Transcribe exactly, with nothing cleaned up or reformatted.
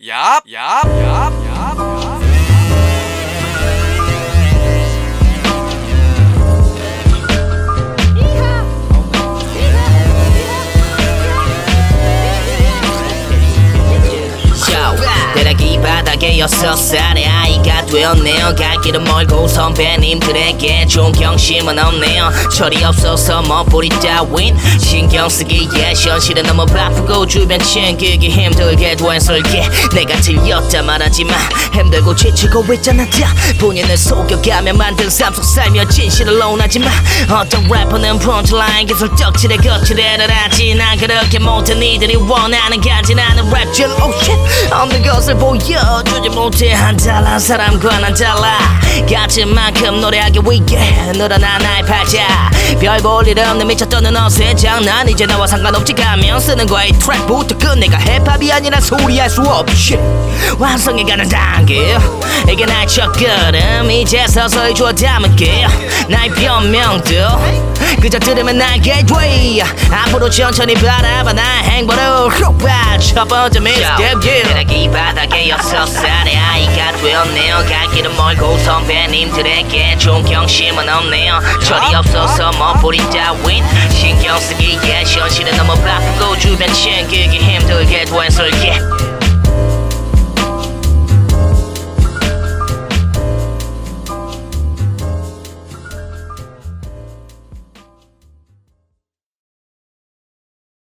얍, 얍, 얍, 얍, 얍. 대략이 바닥에 여섯 살의 아이가 되었네요. 갈 길은 멀고 선배님들에게 좀 경심은 없네요. 철이 없어서 멋부리 따윈 신경 쓰기에 현실은 너무 바쁘고 주변 챙기기 힘들게도 했을게. 내가 틀렸다 말하지만 힘들고 지치고 있잖아. 본인을 속여가며 만든 삶 속 살며 진실을 논하지만 어떤 래퍼는 프론트라인 기술 떡칠에 거칠애를 하지. 난 그렇게 못해 니들이 원하는 간지나는 랩질 oh shit 없는 것을 보여주지 못해. 한 달라 사람과 난 달라. 같은 만큼 노래하기 위해 늘어난 나의 팔자. 별 볼 일 없는 미쳤던 어새 장난 이제 나와 상관없지. 가면 쓰는 거야 이 트랙부터 끝. 내가 힙합이 아니라 소리할 수 없이 완성해가는 단계. 이게 나의 첫걸음. 이제 서서히 주워 담을게 나의 변명도 그저 들으면 나게 돼. 앞으로 천천히 바라봐 나의 행보를. 첫 번째 misstep yeah. 바닥에 여섯 살의 아이가 되었네요. 갈 길은 멀고 선배님들에게 좀 경심은 없네요. 철이 없어서 멋부리 따윈 신경 쓰기에 현실은 너무 바쁘고 주변 챙기기 힘들게도 했을게.